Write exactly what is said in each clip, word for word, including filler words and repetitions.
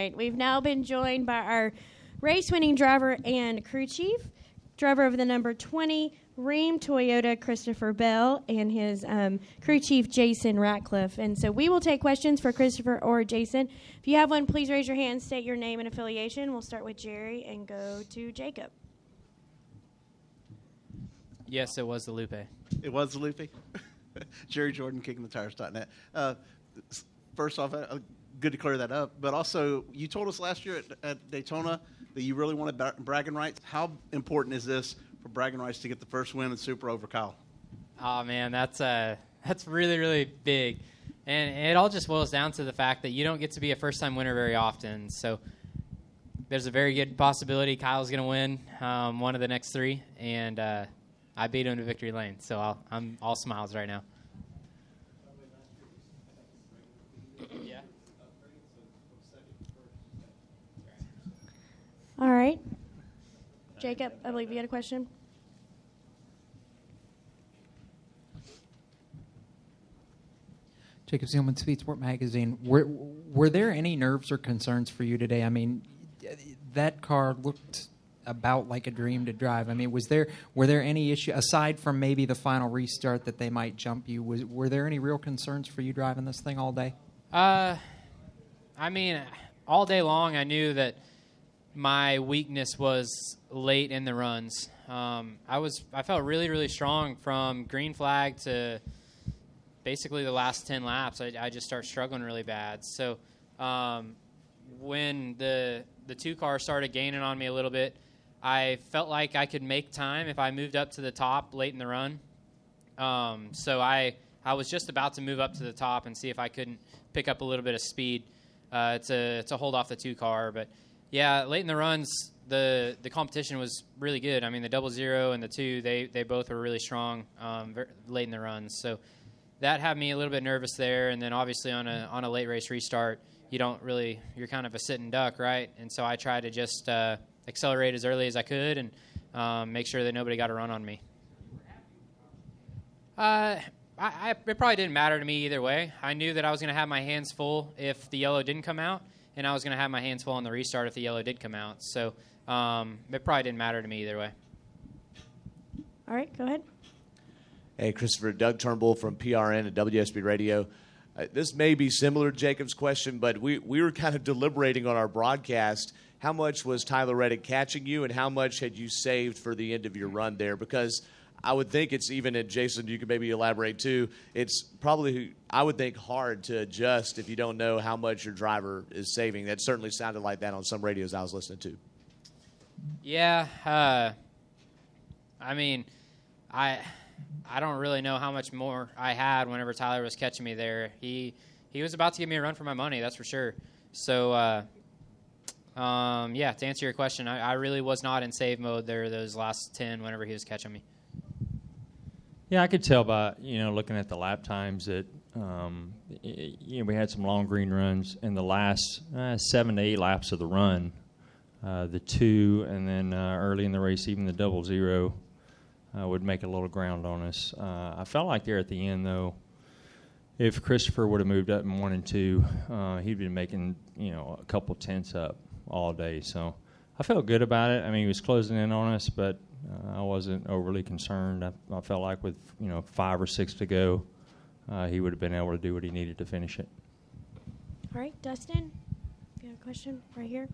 right. We've now been joined by our race-winning driver and crew chief, driver of the number twenty Rheem Toyota, Christopher Bell, and his um, crew chief, Jason Ratcliffe. And so we will take questions for Christopher or Jason. If you have one, please raise your hand, state your name and affiliation. We'll start with Jerry and go to Jacob. Yes, it was the Lupe. It was the Lupe? Jerry Jordan, kicking the tires dot net. Uh, first off, uh, good to clear that up. But also, you told us last year at, at Daytona that you really wanted bra- bragging rights. How important is this for bragging rights to get the first win in Super over Kyle? Oh, man, that's uh, that's really, really big. And it all just boils down to the fact that you don't get to be a first-time winner very often. So there's a very good possibility Kyle's going to win um, one of the next three. And uh, I beat him to victory lane. So I'll, I'm all smiles right now. Yeah. All right. Jacob, I believe you had a question. Jacob Zielman, Speed Sport Magazine. Were were there any nerves or concerns for you today? I mean, that car looked about like a dream to drive. I mean, was there were there any issue aside from maybe the final restart that they might jump you? Was were there any real concerns for you driving this thing all day? Uh, I mean, all day long I knew that my weakness was late in the runs. Um, I was I felt really really strong from green flag to basically the last ten laps. I, I just start struggling really bad. So um, when the the two car started gaining on me a little bit, I felt like I could make time if I moved up to the top late in the run. Um, so I I was just about to move up to the top and see if I couldn't pick up a little bit of speed uh, to to hold off the two car. But yeah, late in the runs, the the competition was really good. I mean, the double zero and the two, they they both were really strong um, very late in the runs. So that had me a little bit nervous there. And then obviously on a on a late race restart, you don't really you're kind of a sitting duck, right? And so I tried to just uh, accelerate as early as I could and um, make sure that nobody got a run on me. Uh, I, I, it probably didn't matter to me either way. I knew that I was going to have my hands full if the yellow didn't come out, and I was going to have my hands full on the restart if the yellow did come out. So um, it probably didn't matter to me either way. All right, go ahead. Hey, Christopher, Doug Turnbull from P R N and W S B Radio. Uh, this may be similar to Jacob's question, but we, we were kind of deliberating on our broadcast. How much was Tyler Reddick catching you, and how much had you saved for the end of your run there? Because I would think it's even, and Jason, you could maybe elaborate too, it's probably, I would think, hard to adjust if you don't know how much your driver is saving. That certainly sounded like that on some radios I was listening to. Yeah, uh, I mean, I I don't really know how much more I had whenever Tyler was catching me there. He he was about to give me a run for my money, that's for sure. So, uh, um, yeah, to answer your question, I, I really was not in save mode there those last ten whenever he was catching me. Yeah, I could tell by, you know, looking at the lap times that, um, it, you know, we had some long green runs in the last uh, seven to eight laps of the run. Uh, the two, and then uh, early in the race, even the double zero uh, would make a little ground on us. Uh, I felt like there at the end, though, if Christopher would have moved up in one and two, uh, he'd been making, you know, a couple tenths up all day. So I felt good about it. I mean, he was closing in on us, but uh, I wasn't overly concerned. I, I felt like with, you know, five or six to go, uh, he would have been able to do what he needed to finish it. All right, Dustin, if you have a question right here.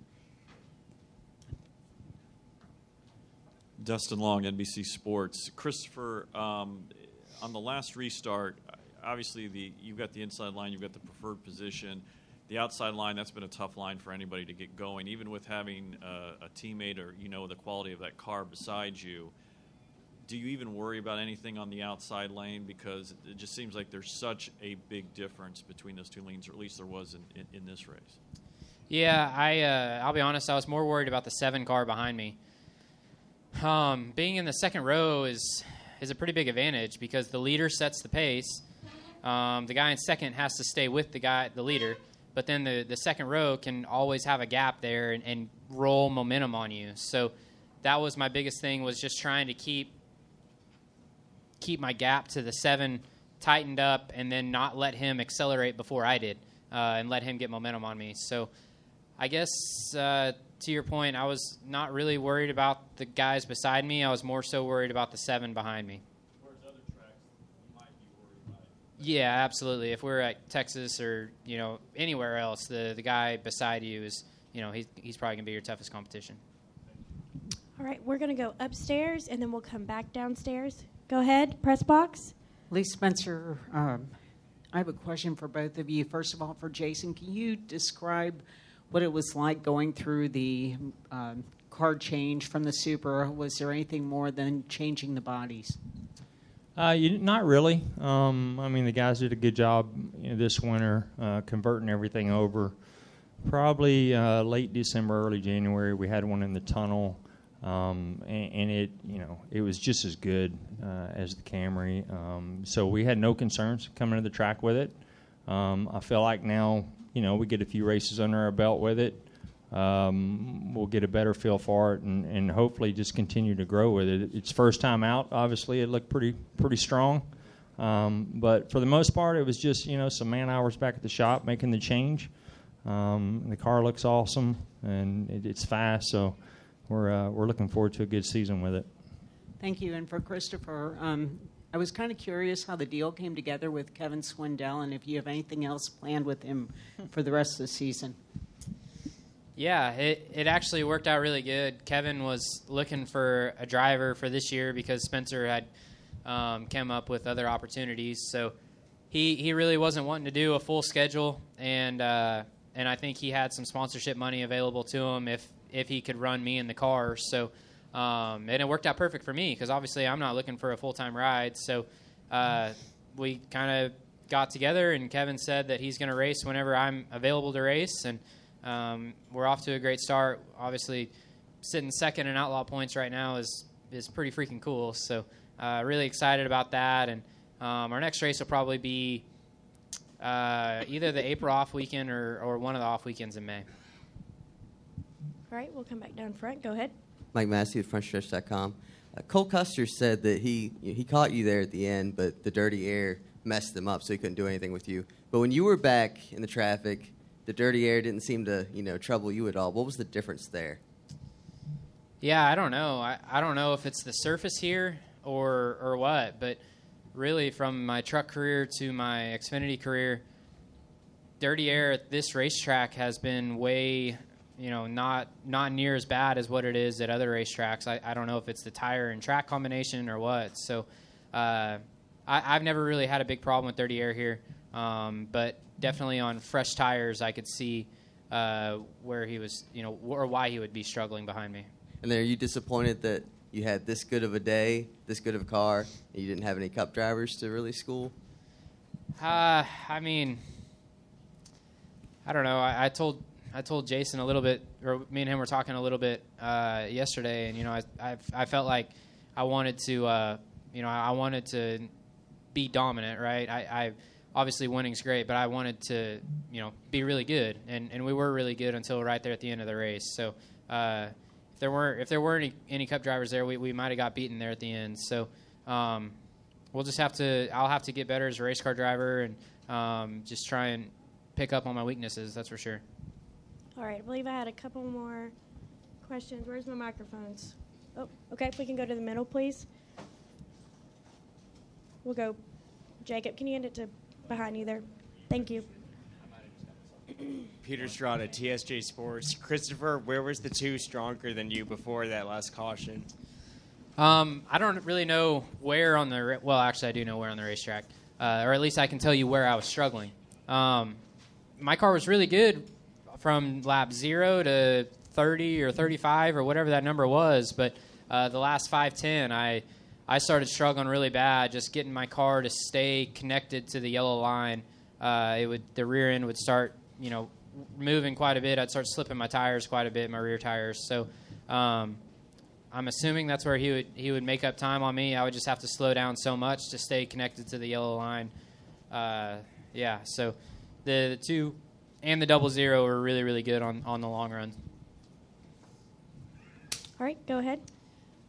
Dustin Long, N B C Sports. Christopher, um, on the last restart, obviously the you've got the inside line, you've got the preferred position. The outside line, that's been a tough line for anybody to get going, even with having uh, a teammate or, you know, the quality of that car beside you. Do you even worry about anything on the outside lane? Because it just seems like there's such a big difference between those two lanes, or at least there was in, in, in this race. Yeah, I, uh, I'll be honest, I was more worried about the seven car behind me. Um, being in the second row is is a pretty big advantage because the leader sets the pace. Um, the guy in second has to stay with the guy, the leader, but then the, the second row can always have a gap there and, and roll momentum on you. So that was my biggest thing, was just trying to keep keep my gap to the seven tightened up and then not let him accelerate before I did uh, and let him get momentum on me. So I guess uh, to your point, I was not really worried about the guys beside me. I was more so worried about the seven behind me. Whereas other tracks, you might be worried about it. Yeah, absolutely. If we're at Texas or you know anywhere else, the the guy beside you is you know he's he's probably gonna be your toughest competition. All right, we're going to go upstairs, and then we'll come back downstairs. Go ahead, press box. Lee Spencer, um, I have a question for both of you. First of all, for Jason, can you describe what it was like going through the um, car change from the Supra? Was there anything more than changing the bodies? Uh, you, not really. Um, I mean, the guys did a good job you know, this winter uh, converting everything over. Probably uh, late December, early January, we had one in the tunnel. Um, and, and it, you know, it was just as good uh, as the Camry. Um, so we had no concerns coming to the track with it. Um, I feel like now, you know, we get a few races under our belt with it. Um, we'll get a better feel for it, and, and hopefully just continue to grow with it. It's first time out. Obviously, it looked pretty pretty strong. Um, but for the most part, it was just you know some man hours back at the shop making the change. Um, the car looks awesome, and it, it's fast. So. We're uh, we're looking forward to a good season with it. Thank you. And for Christopher, um, I was kind of curious how the deal came together with Kevin Swindell, and if you have anything else planned with him for the rest of the season. Yeah, it, it actually worked out really good. Kevin was looking for a driver for this year because Spencer had um, come up with other opportunities. So he he really wasn't wanting to do a full schedule, and uh, and I think he had some sponsorship money available to him if if he could run me in the car. So um, and it worked out perfect for me because obviously I'm not looking for a full-time ride. So uh, we kind of got together, and Kevin said that he's going to race whenever I'm available to race, and um, we're off to a great start. Obviously, sitting second in Outlaw points right now is is pretty freaking cool. So uh, really excited about that, and um, our next race will probably be uh, either the April off weekend or, or one of the off weekends in May. All right, we'll come back down front. Go ahead. Mike Massey with front stretch dot com. Uh, Cole Custer said that he he caught you there at the end, but the dirty air messed him up, so he couldn't do anything with you. But when you were back in the traffic, the dirty air didn't seem to you know trouble you at all. What was the difference there? Yeah, I don't know. I, I don't know if it's the surface here or or what, but really from my truck career to my Xfinity career, dirty air at this racetrack has been way, you know, not not near as bad as what it is at other racetracks. I, I don't know if it's the tire and track combination or what. So uh, I, I've never really had a big problem with dirty air here, um, but definitely on fresh tires, I could see uh, where he was, you know, or why he would be struggling behind me. And then are you disappointed that you had this good of a day, this good of a car, and you didn't have any Cup drivers to really school? Uh, I mean, I don't know. I, I told I told Jason a little bit, or me and him were talking a little bit uh, yesterday, and you know, I, I I felt like I wanted to, uh, you know, I wanted to be dominant, right? I, I obviously winning's great, but I wanted to, you know, be really good, and, and we were really good until right there at the end of the race. So uh, if there weren't if there weren't any, any Cup drivers there, we we might have got beaten there at the end. So um, we'll just have to. I'll have to get better as a race car driver, and um, just try and pick up on my weaknesses. That's for sure. All right, I believe I had a couple more questions. Where's my microphones? Oh, okay, if we can go to the middle, please. We'll go. Jacob, can you hand it to behind you there? Thank you. Peter Strada, T S J Sports. Christopher, where was the two stronger than you before that last caution? Um, I don't really know where on the ra- well, actually, I do know where on the racetrack, uh, or at least I can tell you where I was struggling. Um, my car was really good from lap zero to thirty or thirty-five or whatever that number was, but uh, the last five ten, I I started struggling really bad, just getting my car to stay connected to the yellow line. Uh, it would the rear end would start, you know, moving quite a bit. I'd start slipping my tires quite a bit, my rear tires. So um, I'm assuming that's where he would he would make up time on me. I would just have to slow down so much to stay connected to the yellow line. Uh, yeah, so the, the two and the double zero were really, really good on, on the long run. All right, go ahead.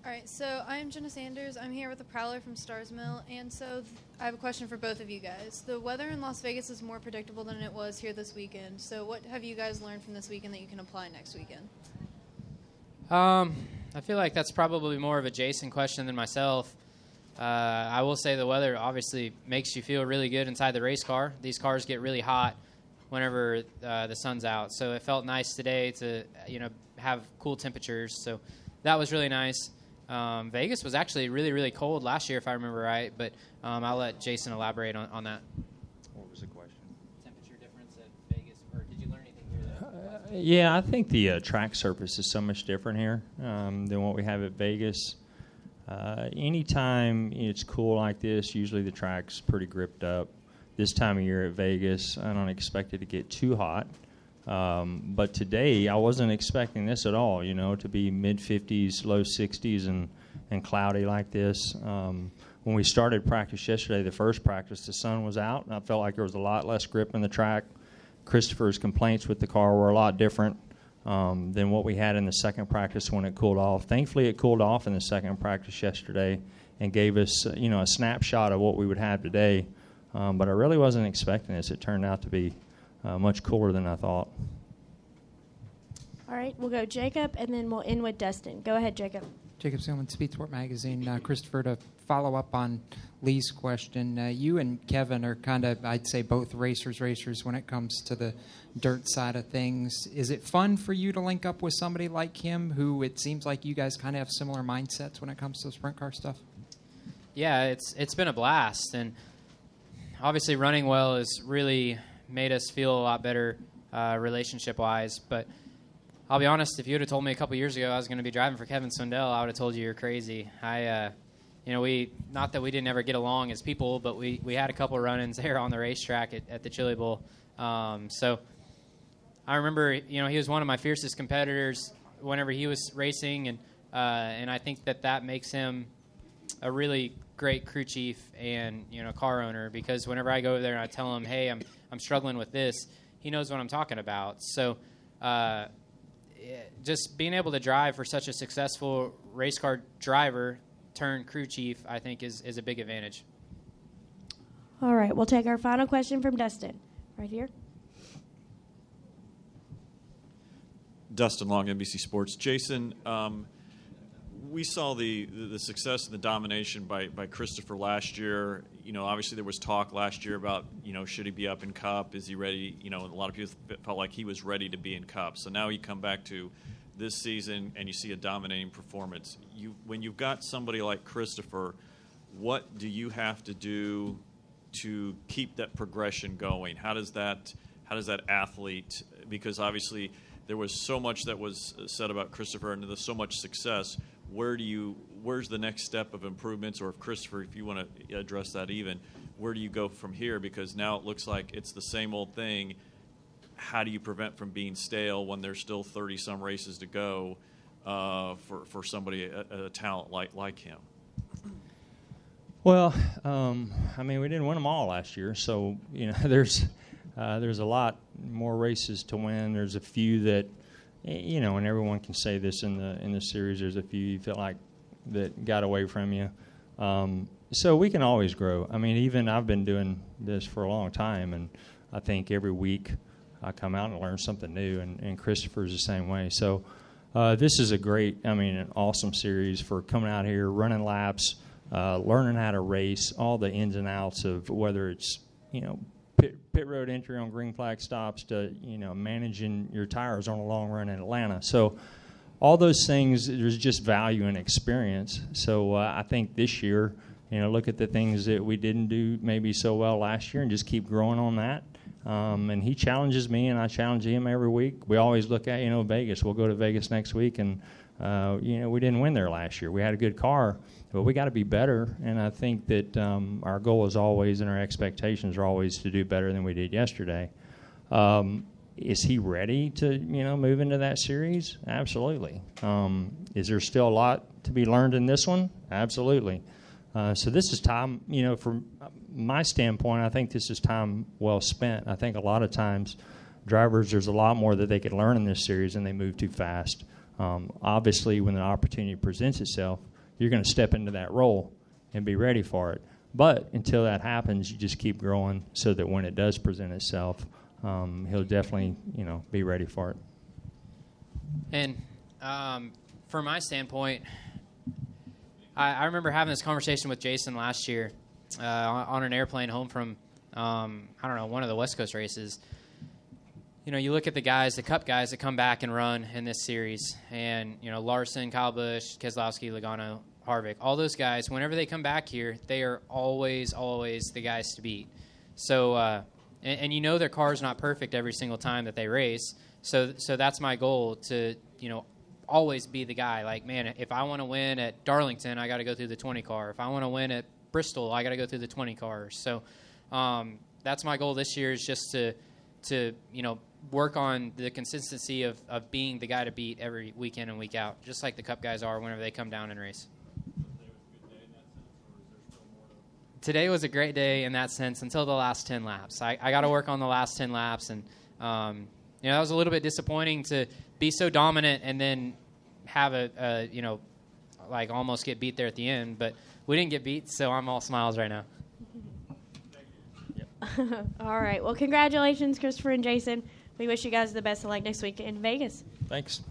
All right, so I'm Jenna Sanders. I'm here with the Prowler from Stars Mill, and so th- I have a question for both of you guys. The weather in Las Vegas is more predictable than it was here this weekend. So what have you guys learned from this weekend that you can apply next weekend? Um, I feel like that's probably more of a Jason question than myself. Uh, I will say the weather obviously makes you feel really good inside the race car. These cars get really hot whenever uh, the sun's out, so it felt nice today to you know have cool temperatures. So that was really nice. Um, Vegas was actually really really cold last year, if I remember right. But um, I'll let Jason elaborate on, on that. What was the question? Temperature difference at Vegas, or did you learn anything here? That- Yeah, I think the uh, track surface is so much different here um, than what we have at Vegas. Uh, anytime it's cool like this, usually the track's pretty gripped up. This time of year at Vegas, I don't expect it to get too hot. Um, but today, I wasn't expecting this at all, you know, to be mid fifties, low sixties, and, and cloudy like this. Um, when we started practice yesterday, the first practice, the sun was out, and I felt like there was a lot less grip in the track. Christopher's complaints with the car were a lot different um, than what we had in the second practice when it cooled off. Thankfully, it cooled off in the second practice yesterday and gave us, uh, you know, a snapshot of what we would have today. Um, but I really wasn't expecting this. It turned out to be uh, much cooler than I thought. All right, we'll go Jacob, and then we'll end with Dustin. Go ahead, Jacob. Jacob Seelman, Speed Sport Magazine. Uh, Christopher, to follow up on Lee's question, uh, you and Kevin are kind of, I'd say, both racers, racers when it comes to the dirt side of things. Is it fun for you to link up with somebody like him, who it seems like you guys kind of have similar mindsets when it comes to sprint car stuff? Yeah, it's it's been a blast, and obviously running well has really made us feel a lot better uh, relationship-wise, but I'll be honest, if you would have told me a couple years ago I was going to be driving for Kevin Swindell, I would have told you you're crazy. I, uh, you know, we not that we didn't ever get along as people, but we, we had a couple run-ins there on the racetrack at, at the Chili Bowl. Um, so I remember, you know, he was one of my fiercest competitors whenever he was racing, and uh, and I think that that makes him a really great crew chief and, you know, car owner, because whenever I go over there and I tell him, hey, I'm I'm struggling with this, he knows what I'm talking about. So. Uh, Just being able to drive for such a successful race car driver turned crew chief, I think, is, is a big advantage. All right, we'll take our final question from Dustin. Right here. Dustin Long, N B C Sports. Jason, um, we saw the, the, the success and the domination by, by Christopher last year. You know, obviously there was talk last year about, you know, should he be up in Cup? Is he ready? You know, a lot of people felt like he was ready to be in Cup. So now you come back to this season and you see a dominating performance. You, when you've got somebody like Christopher, what do you have to do to keep that progression going? How does that, how does that athlete, because obviously there was so much that was said about Christopher and there's so much success. Where do you, where's the next step of improvements? Or if Christopher, if you want to address that even, where do you go from here? Because now it looks like it's the same old thing. How do you prevent from being stale when there's still thirty-some races to go uh, for, for somebody, a, a talent like, like him? Well, um, I mean, we didn't win them all last year, so, you know, there's uh, there's a lot more races to win. There's a few that, you know, and everyone can say this in the in the series. There's a few you feel like that got away from you. Um, so we can always grow. I mean, even I've been doing this for a long time, and I think every week I come out and learn something new, and, and Christopher's the same way. So uh, this is a great, I mean, an awesome series for coming out here, running laps, uh, learning how to race, all the ins and outs of whether it's, you know, Pit, pit road entry on green flag stops to, you know, managing your tires on a long run in Atlanta. So all those things, there's just value and experience. So uh, I think this year, you know, look at the things that we didn't do maybe so well last year and just keep growing on that. Um, and he challenges me and I challenge him every week. We always look at, you know, Vegas. We'll go to Vegas next week and, uh, you know, we didn't win there last year. We had a good car, but we got to be better. And I think that um, our goal is always and our expectations are always to do better than we did yesterday. Um, is he ready to, you know, move into that series? Absolutely. Um, is there still a lot to be learned in this one? Absolutely. Uh, so this is time, you know, from my standpoint, I think this is time well spent. I think a lot of times drivers, there's a lot more that they could learn in this series and they move too fast. Um, obviously, when the opportunity presents itself, you're going to step into that role and be ready for it. But until that happens, you just keep growing so that when it does present itself, um, he'll definitely, you know, be ready for it. And um, from my standpoint, I, I remember having this conversation with Jason last year uh, on, on an airplane home from, um, I don't know, one of the West Coast races. You know, you look at the guys, the Cup guys that come back and run in this series, and, you know, Larson, Kyle Busch, Keselowski, Logano, Harvick, all those guys, whenever they come back here, they are always, always the guys to beat. So, uh, and, and you know their car's not perfect every single time that they race. So, so that's my goal, to, you know, always be the guy. Like, man, if I want to win at Darlington, I got to go through the twenty car. If I want to win at Bristol, I got to go through the twenty cars. So, um, that's my goal this year, is just to, to you know, work on the consistency of, of being the guy to beat every week in and week out, just like the Cup guys are whenever they come down and race. Today was a great day in that sense until the last ten laps. I, I got to work on the last ten laps, and um, you know, that was a little bit disappointing to be so dominant and then have a, a you know, like almost get beat there at the end. But we didn't get beat, so I'm all smiles right now. All right. Well, congratulations, Christopher and Jason. We wish you guys the best of luck next week in Vegas. Thanks.